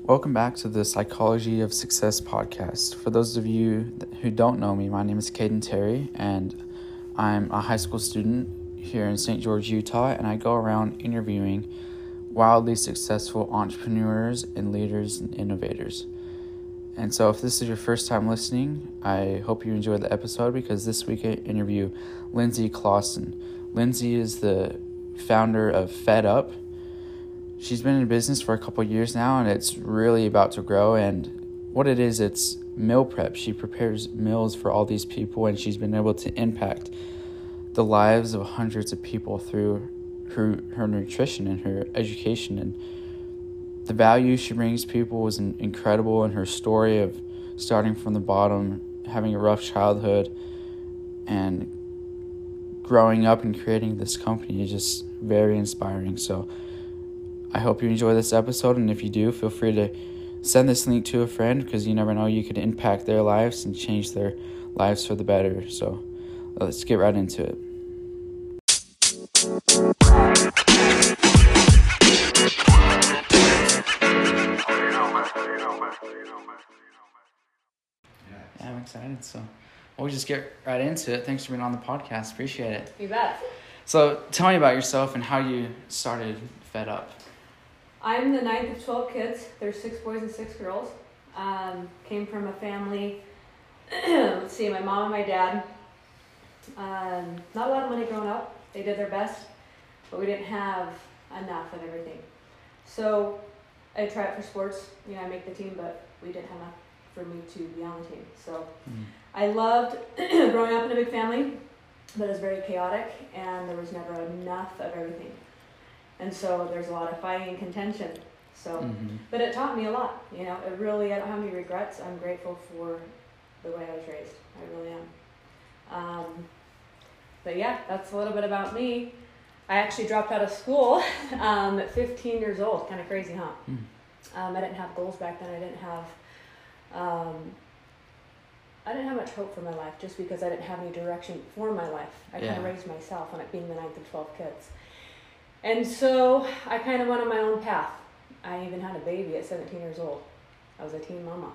Welcome back to the Psychology of Success podcast. For those of you who don't know me, my name is Caden Terry, and I'm a high school student here in St. George, Utah, and I go around interviewing wildly successful entrepreneurs and leaders and innovators. And so if this is your first time listening, I hope you enjoyed the episode because this week I interview Lindsay Clausen. Lindsay is the founder of Fed Up. She's been in business for a couple years now, and it's really about to grow. And what it is, it's meal prep. She prepares meals for all these people, and she's been able to impact the lives of hundreds of people through her nutrition and her education. And the value she brings people is incredible, and her story of starting from the bottom, having a rough childhood, and growing up and creating this company is just very inspiring. So I hope you enjoy this episode, and if you do, feel free to send this link to a friend because you never know, you could impact their lives and change their lives for the better. So let's get right into it. Yeah, I'm excited. So we'll just get right into it. Thanks for being on the podcast. Appreciate it. You bet. So tell me about yourself and how you started Fed Up. I'm the ninth of 12 kids. There's 6 boys and 6 girls. Came from a family, let's see, my mom and my dad. Not a lot of money growing up. They did their best, but we didn't have enough of everything. So I tried out for sports. I make the team, but we didn't have enough for me to be on the team. So I loved growing up in a big family, but it was very chaotic, and there was never enough of everything. And so there's a lot of fighting and contention. So, but it taught me a lot. It really, I don't have any regrets. I'm grateful for the way I was raised. I really am. But yeah, that's a little bit about me. I actually dropped out of school at 15 years old. Kind of crazy, huh? I didn't have goals back then. I didn't have much hope for my life just because I didn't have any direction for my life. I kind of raised myself on it being the ninth of 12 kids. And so I kind of went on my own path. I even had a baby at 17 years old. I was a teen mama.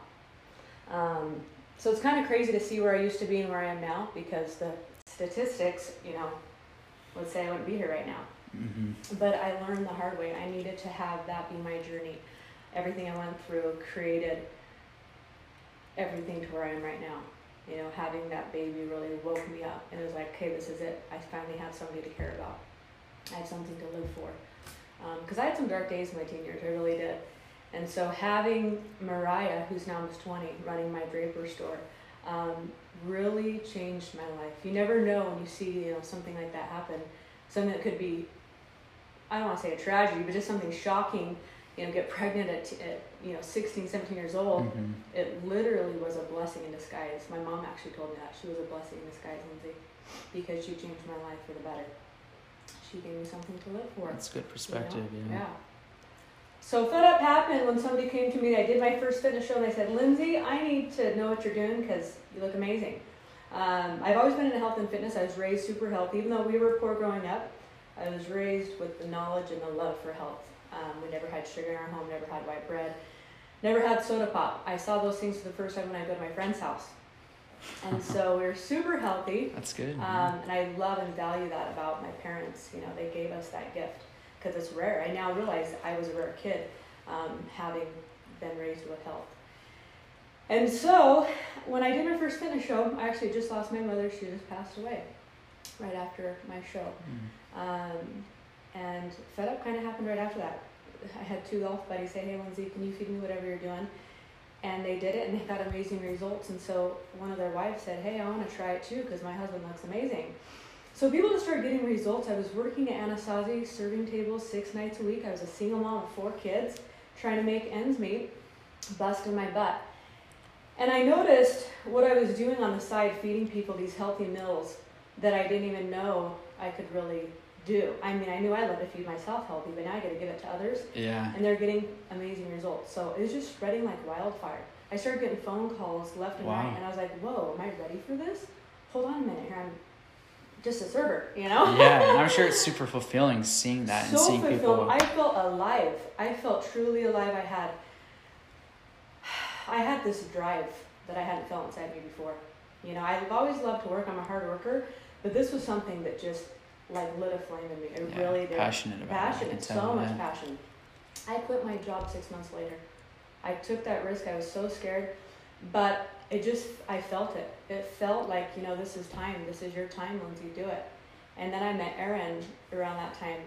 So it's kind of crazy to see where I used to be and where I am now because the statistics, would say I wouldn't be here right now. But I learned the hard way. I needed to have that be my journey. Everything I went through created everything to where I am right now. Having that baby really woke me up. And it was like, okay, this is it. I finally have somebody to care about. I had something to live for. Because I had some dark days in my teen years, I really did. And so having Mariah, who's now almost 20, running my draper store, really changed my life. You never know when you see something like that happen. Something that could be, I don't want to say a tragedy, but just something shocking. Get pregnant at 16, 17 years old. It literally was a blessing in disguise. My mom actually told me that. She was a blessing in disguise, Lindsay, because she changed my life for the better. She gave me something to live for. That's good perspective, Yeah. So Fed Up happened when somebody came to me. I did my first fitness show, and they said, Lindsay, I need to know what you're doing because you look amazing. I've always been into health and fitness. I was raised super healthy. Even though we were poor growing up, I was raised with the knowledge and the love for health. We never had sugar in our home, never had white bread, never had soda pop. I saw those things for the first time when I go to my friend's house. And so we were super healthy. That's good. And I love and value that about my parents. They gave us that gift because it's rare. I now realize I was a rare kid having been raised with health. And so when I did my first fitness show, I actually just lost my mother. She just passed away right after my show. And Fed Up kind of happened right after that. I had 2 golf buddies say, hey, Lindsay, can you feed me whatever you're doing? And they did it, and they got amazing results. And so one of their wives said, hey, I want to try it too because my husband looks amazing. So people just started getting results. I was working at Anasazi, serving tables 6 nights a week. I was a single mom of 4 kids, trying to make ends meet, busting my butt. And I noticed what I was doing on the side, feeding people these healthy meals that I didn't even know I could really do. I mean, I knew I loved to feed myself healthy, but now I got to give it to others. Yeah. And they're getting amazing results. So it was just spreading like wildfire. I started getting phone calls left and right, and I was like, whoa, am I ready for this? Hold on a minute here. I'm just a server, Yeah, and I'm sure it's super fulfilling seeing that and seeing fulfilling. people. I felt alive. I felt truly alive. I had I had this drive that I hadn't felt inside me before. You know, I've always loved to work. I'm a hard worker, but this was something that just like lit a flame in me. It really did. Passionate about it. Passionate, so much passion. I quit my job 6 months later. I took that risk. I was so scared, but I felt it. It felt like, you know, this is time. This is your time, Lindsay, do it. And then I met Erin around that time.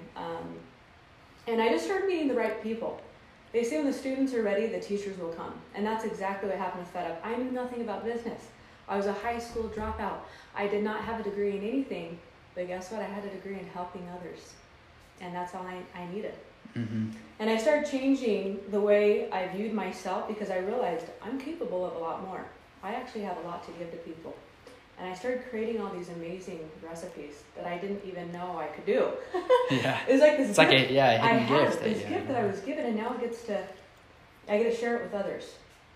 And I just started meeting the right people. They say when the students are ready, the teachers will come. And that's exactly what happened with FedUp. I knew nothing about business. I was a high school dropout. I did not have a degree in anything, but guess what? I had a degree in helping others. And that's all I needed. Mm-hmm. And I started changing the way I viewed myself because I realized I'm capable of a lot more. I actually have a lot to give to people. And I started creating all these amazing recipes that I didn't even know I could do. Yeah. It was like this. It's like a hidden gift. This gift that I was given, and now I get to share it with others.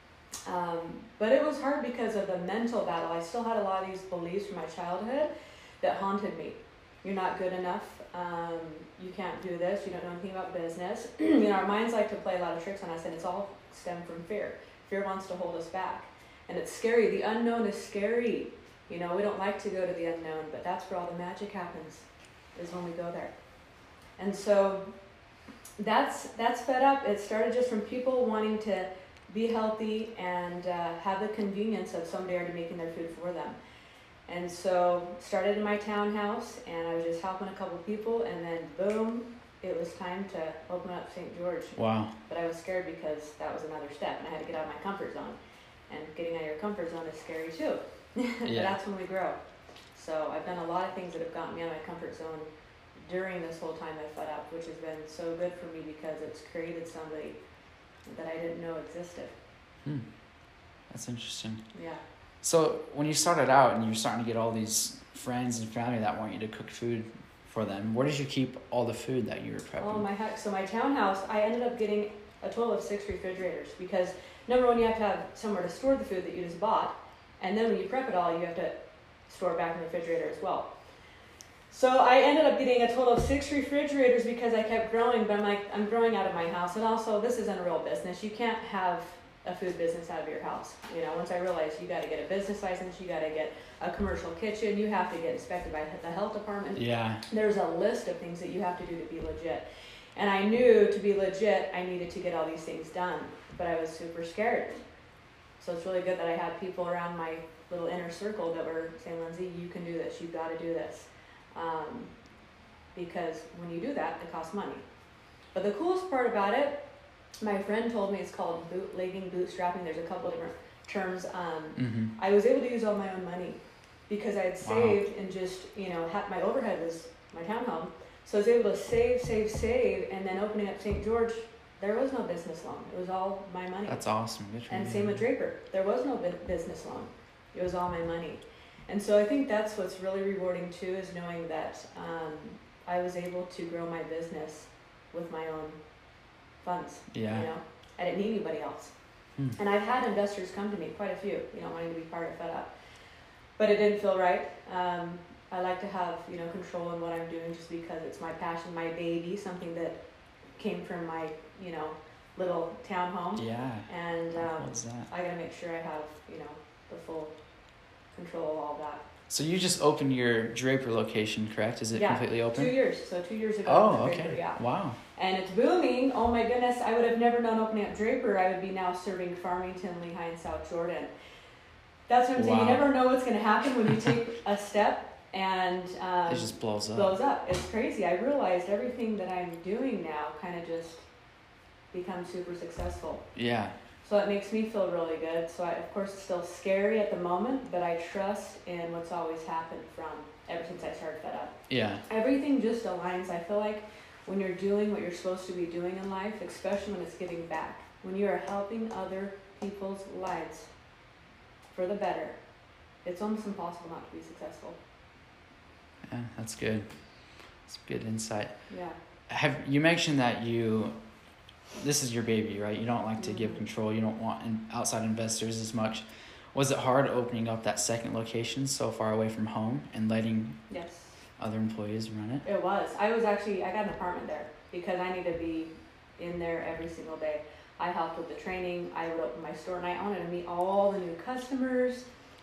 But it was hard because of the mental battle. I still had a lot of these beliefs from my childhood that haunted me. You're not good enough. You can't do this. You don't know anything about business. You know, our minds like to play a lot of tricks on us, and it's all stemmed from fear. Fear wants to hold us back, and it's scary. The unknown is scary. You know, we don't like to go to the unknown, but that's where all the magic happens, is when we go there. And so that's FedUp. It started just from people wanting to be healthy and have the convenience of somebody already making their food for them. And so started in my townhouse, and I was just helping a couple people, and then boom, it was time to open up St. George. Wow. But I was scared because that was another step, and I had to get out of my comfort zone. And getting out of your comfort zone is scary too. But that's when we grow. So I've done a lot of things that have gotten me out of my comfort zone during this whole time at FedUp, which has been so good for me because it's created somebody that I didn't know existed. That's interesting. Yeah. So when you started out and you were starting to get all these friends and family that want you to cook food for them, where did you keep all the food that you were prepping? Oh my heck! So my townhouse, I ended up getting a total of 6 refrigerators because number one, you have to have somewhere to store the food that you just bought, and then when you prep it all, you have to store it back in the refrigerator as well. So I ended up getting a total of 6 refrigerators because I kept growing, but I'm growing out of my house, and also this isn't a real business. You can't have a food business out of your house. You know, once I realized you got to get a business license, you got to get a commercial kitchen, you have to get inspected by the health department. Yeah. There's a list of things that you have to do to be legit. And I knew to be legit, I needed to get all these things done, but I was super scared. So it's really good that I had people around my little inner circle that were saying, Lindsay, you can do this, you've got to do this. Because when you do that, it costs money. But the coolest part about it, my friend told me it's called bootlegging, bootstrapping. There's a couple of different terms. I was able to use all my own money because I had saved and just, you know, my overhead was my townhome. So I was able to save, and then opening up St. George, there was no business loan. It was all my money. That's awesome. Good for and you. same with Draper. There was no business loan. It was all my money. And so I think that's what's really rewarding too, is knowing that I was able to grow my business with my own funds. Yeah. You know, I didn't need anybody else. And I've had investors come to me, quite a few, you know, wanting to be part of FedUp. But it didn't feel right. I like to have, you know, control in what I'm doing just because it's my passion, my baby, something that came from my, you know, little townhome. Yeah. And What's that? I got to make sure I have, you know, the full control of all that. So you just opened your Draper location, correct? Is it completely open? 2 years. So 2 years ago. Oh, okay. Draper, yeah. Wow. And it's booming. Oh my goodness. I would have never known opening up Draper, I would be now serving Farmington, Lehigh, and South Jordan. That's what I'm saying. You never know what's going to happen when you take a step and it just blows up. It's crazy. I realized everything that I'm doing now kind of just becomes super successful. Yeah. So it makes me feel really good. So of course it's still scary at the moment, but I trust in what's always happened from ever since I started FedUp. Yeah. Everything just aligns. I feel like when you're doing what you're supposed to be doing in life, especially when it's giving back, when you are helping other people's lives for the better, it's almost impossible not to be successful. Yeah, that's good. That's good insight. Yeah. You mentioned that this is your baby, right? You don't like to give control. You don't want outside investors as much. Was it hard opening up that second location so far away from home and letting other employees run it? It was. I got an apartment there because I need to be in there every single day. I helped with the training. I would open my store, and I wanted to meet all the new customers.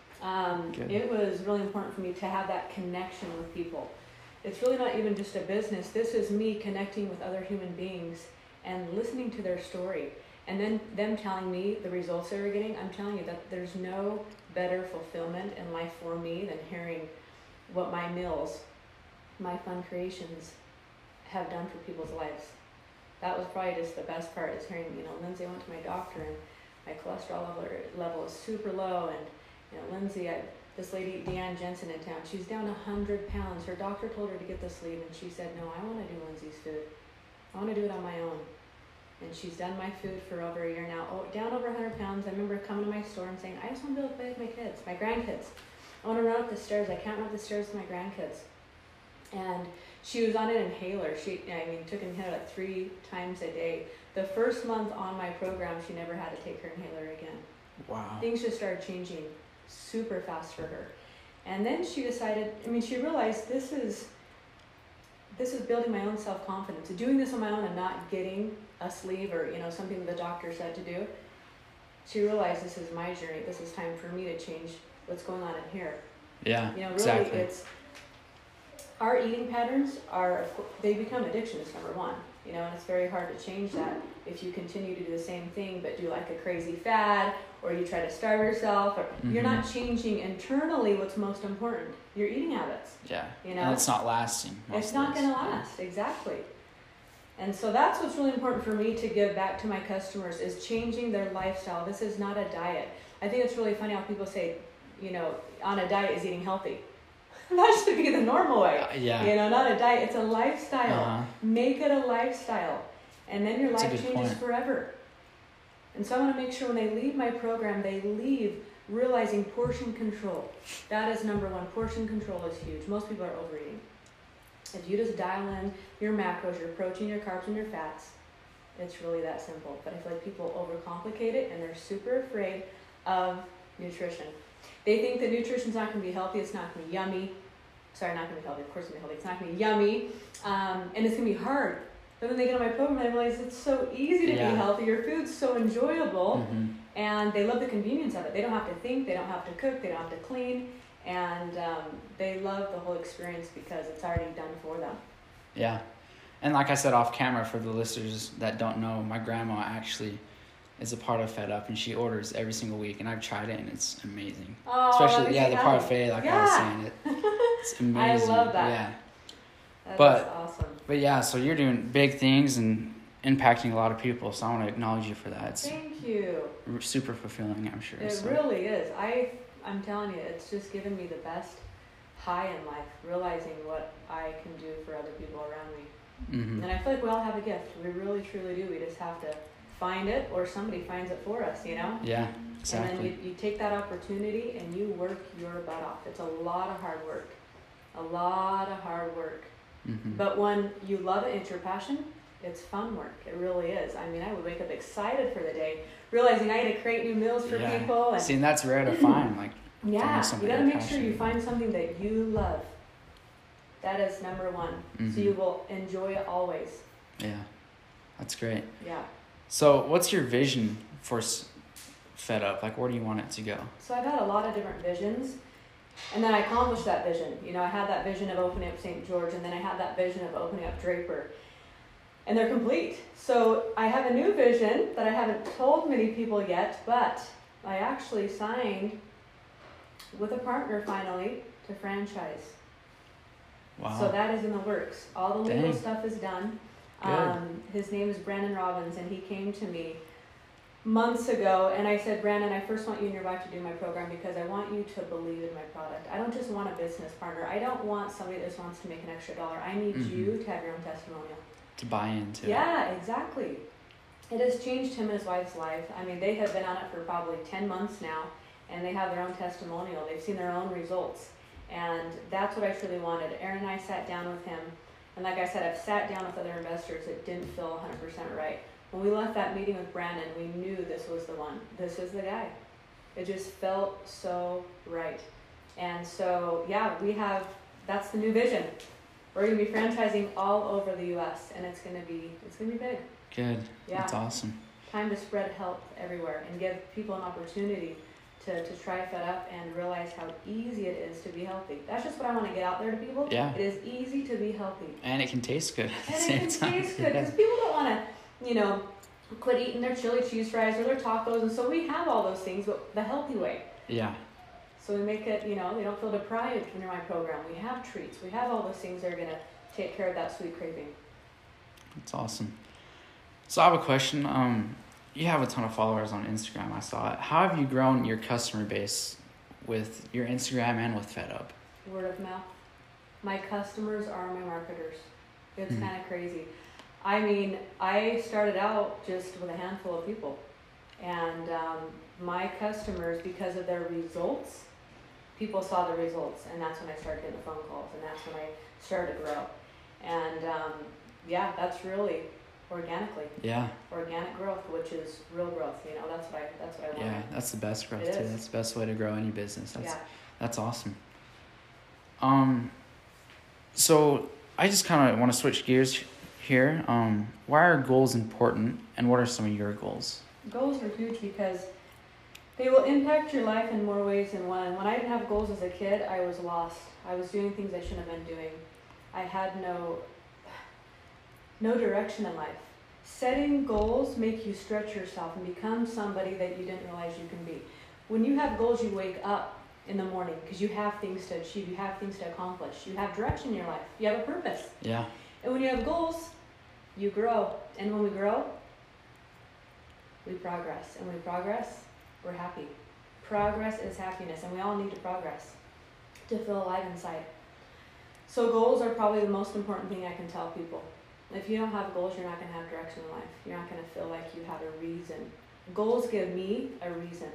It was really important for me to have that connection with people. It's really not even just a business. This is me connecting with other human beings and listening to their story. And then them telling me the results they were getting. I'm telling you that there's no better fulfillment in life for me than hearing what my meals, my fun creations have done for people's lives. That was probably just the best part, is hearing, Lindsay, I went to my doctor and my cholesterol level is super low, and Lindsay, this lady, Deanne Jensen in town, she's down 100 pounds. Her doctor told her to get this leave, and she said, no, I want to do Lindsay's food. I want to do it on my own. And she's done my food for over a year now. Oh, down over 100 pounds. I remember coming to my store and saying, I just want to be able to play with my kids, my grandkids. I want to run up the stairs. I can't run up the stairs with my grandkids. And she was on an inhaler. Took an inhaler like 3 times a day. The first month on my program, she never had to take her inhaler again. Wow. Things just started changing super fast for her. And then she decided, she realized this is building my own self-confidence. Doing this on my own and not getting a sleeve or, something the doctor said to do. She realized, this is my journey. This is time for me to change what's going on in here. Yeah, really, exactly. It's our eating patterns they become addictions, number one. And it's very hard to change that if you continue to do the same thing but do like a crazy fad, or you try to starve yourself, or you're not changing internally what's most important, your eating habits. Yeah. And it's not lasting. It's not going to last. Exactly. And so that's what's really important for me to give back to my customers, is changing their lifestyle. This is not a diet. I think it's really funny how people say, on a diet is eating healthy. That should be the normal way. Not a diet. It's a lifestyle. Make it a lifestyle. And then your life changes forever. And so I want to make sure when they leave my program, they leave realizing portion control. That is number one. Portion control is huge. Most people are overeating. If you just dial in your macros, your protein, your carbs, and your fats, it's really that simple. But I feel like people overcomplicate it, and they're super afraid of nutrition. They think that nutrition's not going to be healthy. It's not going to be yummy. Sorry, not going to be healthy. Of course it's going to be healthy. It's not going to be yummy. And it's going to be hard. But then they get on my program and they realize it's so easy to be healthy. Your food's so enjoyable. And they love the convenience of it. They don't have to think. They don't have to cook. They don't have to clean. And they love the whole experience because it's already done for them. Yeah. And like I said off camera, for the listeners that don't know, my grandma actually is a part of Fed Up, and she orders every single week, and I've tried it, and it's amazing. Oh, especially the parfait, like I was saying, it's amazing. I love that. Yeah, that's awesome. But yeah, so you're doing big things and impacting a lot of people, so I want to acknowledge you for that. Thank you. Super fulfilling, I'm sure. It really is. I'm telling you, it's just given me the best high in life, realizing what I can do for other people around me. And I feel like we all have a gift. We really, truly do. We just have to find it, or somebody finds it for us, Yeah, exactly. And then you take that opportunity and you work your butt off. It's a lot of hard work. A lot of hard work. But when you love it, it's your passion, it's fun work. It really is. I would wake up excited for the day, realizing I had to create new meals for people. And see, and that's rare to find. You got to make sure you find something that you love. That is number one. So you will enjoy it always. Yeah, that's great. Yeah. So what's your vision for Fed Up? Where do you want it to go? So I've had a lot of different visions, and then I accomplished that vision. I had that vision of opening up St. George, and then I had that vision of opening up Draper, and they're complete. So I have a new vision that I haven't told many people yet, but I actually signed with a partner finally to franchise. Wow. So that is in the works. All the legal stuff is done. His name is Brandon Robbins, and he came to me months ago, and I said, Brandon, I first want you and your wife to do my program because I want you to believe in my product. I don't just want a business partner. I don't want somebody that just wants to make an extra dollar. I need you to have your own testimonial. To buy into it. Yeah, exactly. It has changed him and his wife's life. They have been on it for probably 10 months now, and they have their own testimonial. They've seen their own results, and that's what I truly wanted. Aaron and I sat down with him. And like I said, I've sat down with other investors that didn't feel 100% right. When we left that meeting with Brandon, we knew this was the one. This is the guy. It just felt so right. And so, that's the new vision. We're going to be franchising all over the U.S., and it's going to be big. Good. Yeah. That's awesome. time to spread health everywhere and give people an opportunity to try Fed Up and realize how easy it is to be healthy. That's just what I want to get out there to people. Yeah. It is easy to be healthy. And it can taste good at the And same it can time. taste good because people don't want to, quit eating their chili cheese fries or their tacos. And so we have all those things, but the healthy way. Yeah. So we make it, they don't feel deprived when you're in my program. We have treats. We have all those things that are going to take care of that sweet craving. That's awesome. So I have a question. You have a ton of followers on Instagram. I saw it. How have you grown your customer base with your Instagram and with Fed Up? Word of mouth. My customers are my marketers. It's kind of crazy. I mean, I started out just with a handful of people. And my customers, because of their results, people saw the results. And that's when I started getting the phone calls. And that's when I started to grow. And that's really organically. Yeah. Organic growth, which is real growth. That's what I want. Yeah, that's the best growth It too. is. That's the best way to grow any business. That's awesome. So I just kind of want to switch gears here. Why are goals important, and what are some of your goals? Goals are huge because they will impact your life in more ways than one. When I didn't have goals as a kid, I was lost. I was doing things I shouldn't have been doing. I had no direction in life. Setting goals make you stretch yourself and become somebody that you didn't realize you can be. When you have goals, you wake up in the morning because you have things to achieve, you have things to accomplish, you have direction in your life, you have a purpose. Yeah. And when you have goals, you grow. And when we grow, we progress. And when we progress, we're happy. Progress is happiness, and we all need to progress to feel alive inside. So goals are probably the most important thing I can tell people. If you don't have goals, you're not going to have direction in life. You're not going to feel like you have a reason. Goals give me a reason.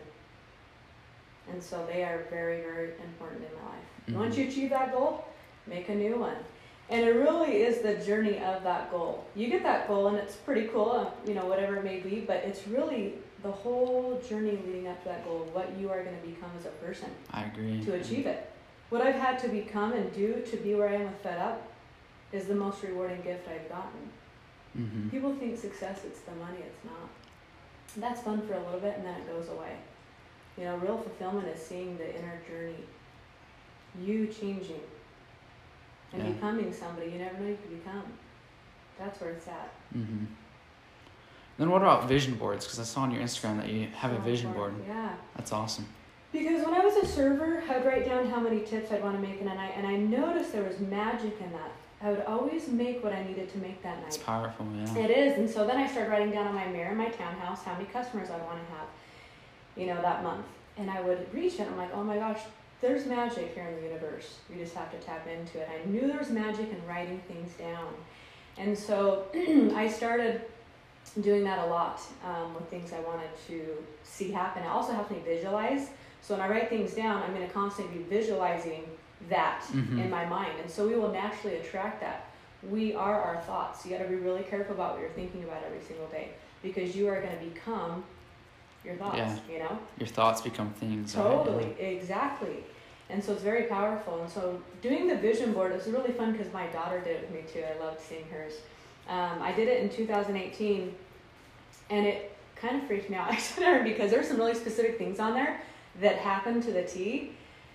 And so they are very, very important in my life. Mm-hmm. Once you achieve that goal, make a new one. And it really is the journey of that goal. You get that goal and it's pretty cool, whatever it may be, but it's really the whole journey leading up to that goal, what you are going to become as a person. I agree. To achieve it. What I've had to become and do to be where I am with Fed Up is the most rewarding gift I've gotten. Mm-hmm. People think success, it's the money, it's not. That's fun for a little bit and then it goes away. Real fulfillment is seeing the inner journey. You changing and becoming somebody you never knew you could become. That's where it's at. Mm-hmm. Then what about vision boards? Because I saw on your Instagram that you have a vision board. Yeah. That's awesome. Because when I was a server, I'd write down how many tips I'd want to make in a night, and I noticed there was magic in that. I would always make what I needed to make that night. It's powerful, yeah. It is, and so then I started writing down on my mirror in my townhouse how many customers I want to have, that month. And I would reach it, and I'm like, oh my gosh, there's magic here in the universe. We just have to tap into it. I knew there was magic in writing things down. And so I started doing that a lot with things I wanted to see happen. It also helped me visualize. So when I write things down, I'm going to constantly be visualizing that in my mind. And so we will naturally attract that. We are our thoughts. You got to be really careful about what you're thinking about every single day because you are going to become your thoughts, Your thoughts become things. Totally, right? exactly. And so it's very powerful. And so doing the vision board was really fun because my daughter did it with me too. I loved seeing hers. I did it in 2018 and it kind of freaked me out because there's some really specific things on there that happened to the T.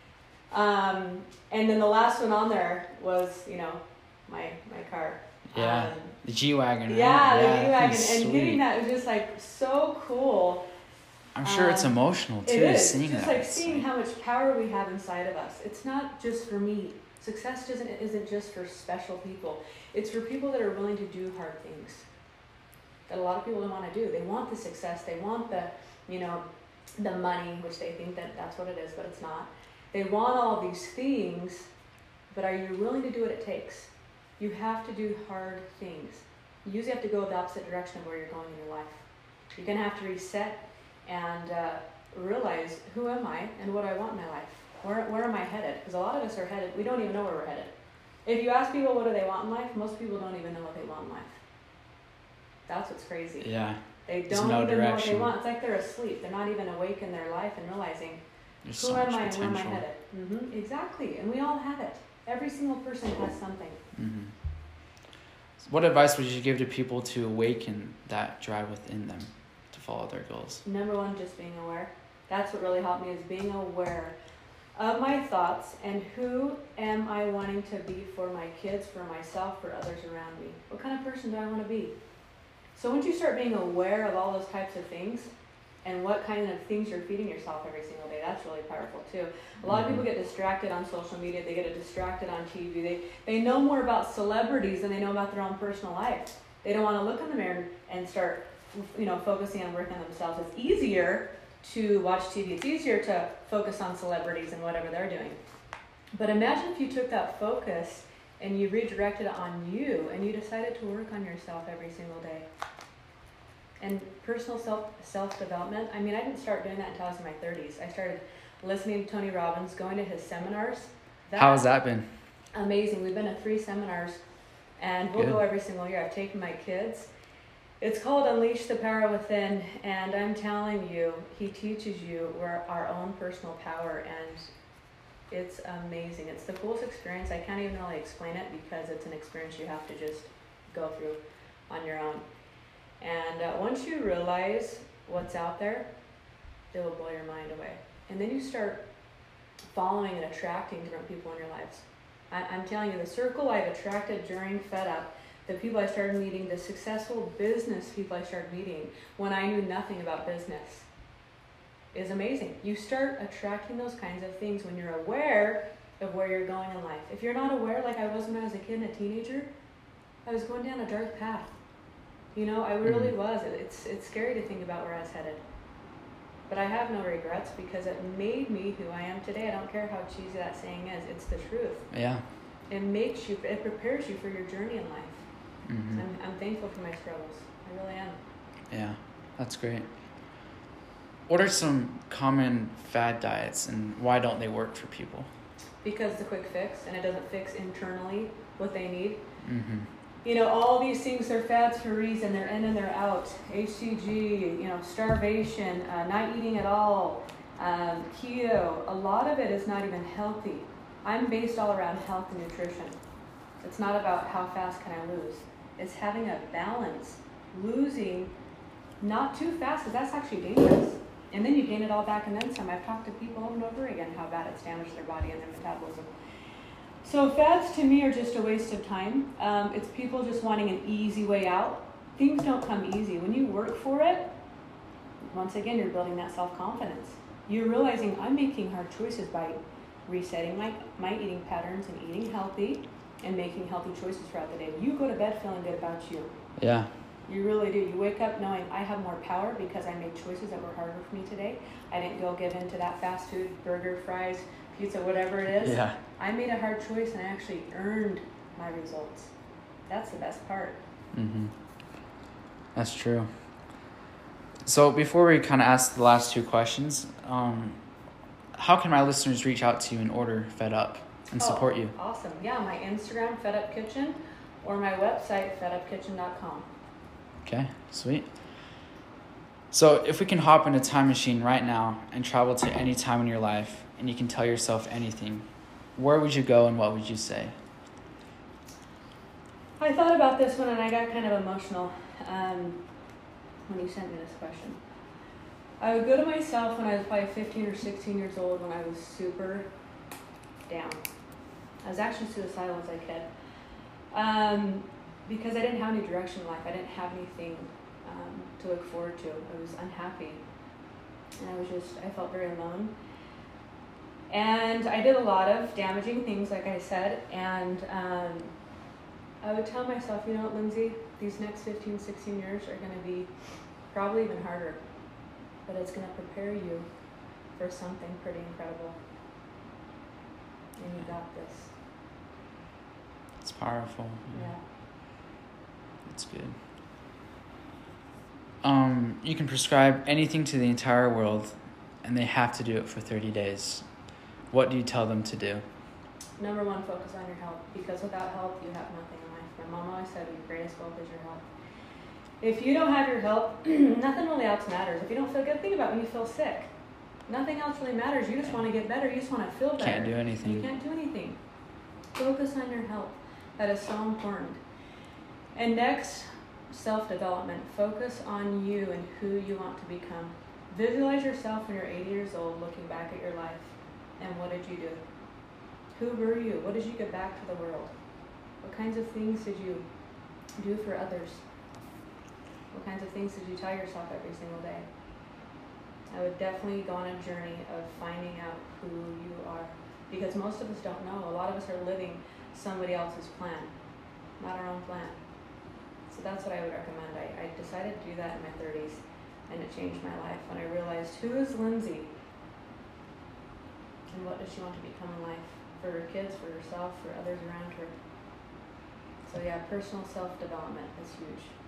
And then the last one on there was, my car. Yeah, the G-Wagon. Right? Yeah, the G-Wagon. Sweet. And getting that was just like so cool. I'm sure it's emotional too, it is. seeing just that. Like seeing how much power we have inside of us. It's not just for me. Success isn't just for special people. It's for people that are willing to do hard things that a lot of people don't want to do. They want the success. They want the money, which they think that's what it is, but it's not. They want all these things, but are you willing to do what it takes? You have to do hard things. You usually have to go the opposite direction of where you're going in your life. You're going to have to reset and realize who am I and what I want in my life. Where am I headed? Because a lot of us are headed, we don't even know where we're headed. If you ask people what do they want in life, most people don't even know what they want in life. That's what's crazy. Yeah. They don't even know what they want. It's like they're asleep. They're not even awake in their life and realizing who am I and where am I headed. Exactly. And we all have it. Every single person has something. Mm-hmm. So what advice would you give to people to awaken that drive within them to follow their goals? Number one, just being aware. That's what really helped me, is being aware of my thoughts and who am I wanting to be for my kids, for myself, for others around me. What kind of person do I want to be? So once you start being aware of all those types of things and what kind of things you're feeding yourself every single day, that's really powerful too. A lot of people get distracted on social media. They get distracted on TV. They know more about celebrities than they know about their own personal life. They don't want to look in the mirror and start, focusing on working on themselves. It's easier to watch TV. It's easier to focus on celebrities and whatever they're doing. But imagine if you took that focus and you redirected it on you and you decided to work on yourself every single day. And personal self-development, I didn't start doing that until I was in my 30s. I started listening to Tony Robbins, going to his seminars. How has that been? Amazing. We've been to 3 seminars, and we'll go every single year. I've taken my kids. It's called Unleash the Power Within, and I'm telling you, he teaches you our own personal power, and it's amazing. It's the coolest experience. I can't even really explain it because it's an experience you have to just go through on your own. And once you realize what's out there, it will blow your mind away. And then you start following and attracting different people in your lives. I'm telling you, the circle I've attracted during Fed Up, the people I started meeting, the successful business people I started meeting when I knew nothing about business, is amazing. You start attracting those kinds of things when you're aware of where you're going in life. If you're not aware, like I was when I was a kid and a teenager, I was going down a dark path. I really was. It's scary to think about where I was headed. But I have no regrets because it made me who I am today. I don't care how cheesy that saying is. It's the truth. Yeah. It prepares you for your journey in life. Mm-hmm. I'm thankful for my struggles. I really am. Yeah, that's great. What are some common fad diets and why don't they work for people? Because it's a quick fix and it doesn't fix internally what they need. Mm-hmm. All these things are fads for a reason. They're in and they're out. HCG, starvation, not eating at all, keto. A lot of it is not even healthy. I'm based all around health and nutrition. It's not about how fast can I lose. It's having a balance. Losing not too fast, because that's actually dangerous. And then you gain it all back and then some. I've talked to people over and over again how bad it's damaged their body and their metabolism. So fads to me are just a waste of time. It's people just wanting an easy way out. Things don't come easy. When you work for it, once again, you're building that self-confidence. You're realizing I'm making hard choices by resetting my eating patterns and eating healthy and making healthy choices throughout the day. You go to bed feeling good about you. Yeah. You really do. You wake up knowing I have more power because I made choices that were harder for me today. I didn't go give in to that fast food, burger, fries, pizza, whatever it is. Yeah. I made a hard choice and I actually earned my results. That's the best part. Mm-hmm. That's true. So before we kind of ask the last 2 questions, how can my listeners reach out to you and order Fed Up and support you? Awesome. Yeah, my Instagram, Fed Up Kitchen, or my website, fedupkitchen.com. Okay, sweet. So if we can hop in a time machine right now and travel to any time in your life and you can tell yourself anything, where would you go and what would you say? I thought about this one and I got kind of emotional when you sent me this question. I would go to myself when I was probably 15 or 16 years old when I was super down. I was actually suicidal as a kid because I didn't have any direction in life. I didn't have anything to look forward to. I was unhappy and I felt very alone. And I did a lot of damaging things, like I said, and I would tell myself, you know what, Lindsay, these next 15, 16 years are going to be probably even harder, but it's going to prepare you for something pretty incredible. And you got this. It's powerful. Yeah. That's good. You can prescribe anything to the entire world, and they have to do it for 30 days. What do you tell them to do? Number 1, focus on your health, because without health, you have nothing in life. My mom always said, your greatest wealth is your health. If you don't have your health, nothing really else matters. If you don't feel good, think about when you feel sick. Nothing else really matters. You just want to get better. You just want to feel better. Can't do anything. You can't do anything. Focus on your health. That is so important. And next, self-development. Focus on you and who you want to become. Visualize yourself when you're 80 years old looking back at your life. And what did you do? Who were you? What did you give back to the world? What kinds of things did you do for others? What kinds of things did you tell yourself every single day? I would definitely go on a journey of finding out who you are. Because most of us don't know. A lot of us are living somebody else's plan, not our own plan. So that's what I would recommend. I decided to do that in my 30s, and it changed my life when I realized, who is Lindsay? And what does she want to become in life? For her kids, for herself, for others around her. So yeah, personal self-development is huge.